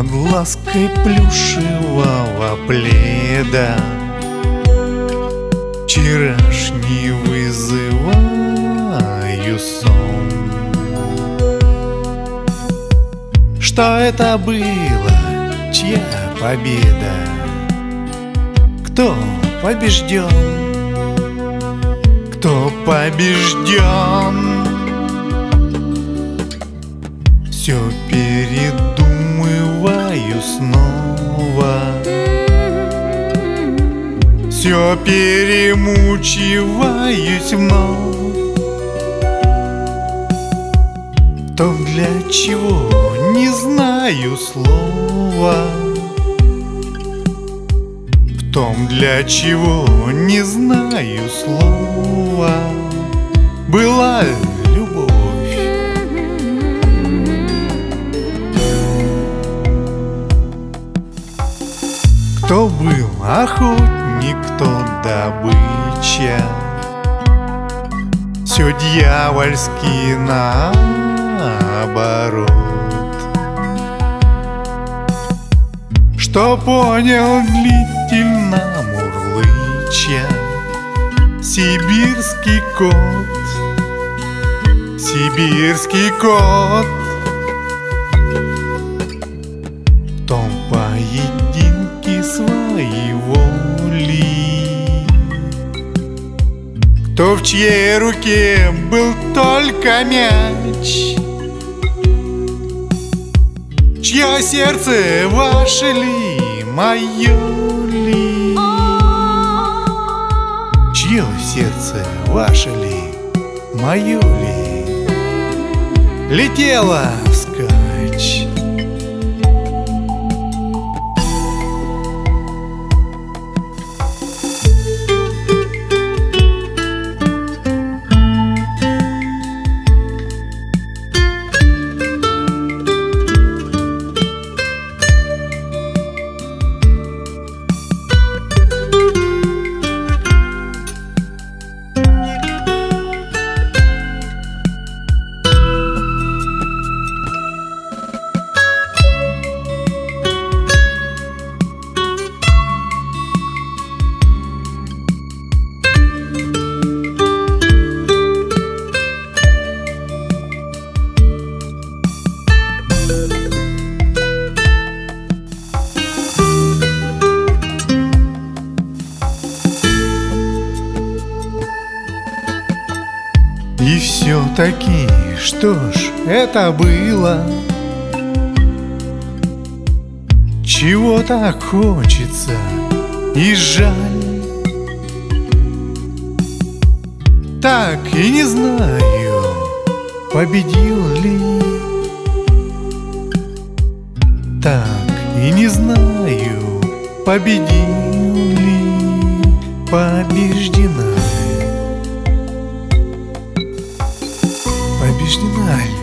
под лаской плюшевого пледа вчерашний вызываю сон. Что это было? Чья победа? Кто побежден? Кто побежден? Все передумываю снова, все перемучиваюсь вновь. В том, для чего не знаю слова, в том, для чего не знаю слова, была любовь. Кто был охотник, кто добыча, все дьявольски наоборот. Что понял длительно мурлыча сибирский кот, сибирский кот. В том поединке своей воли, кто в чьей руке был только мяч, чье сердце ваше ли, мое ли? Чье сердце ваше ли, мое ли? Летело вскачь. И все-таки, что ж это было? Чего так хочется и жаль? Так и не знаю, победил ли. Так и не знаю, победил ли, побеждена. Побеждена ли?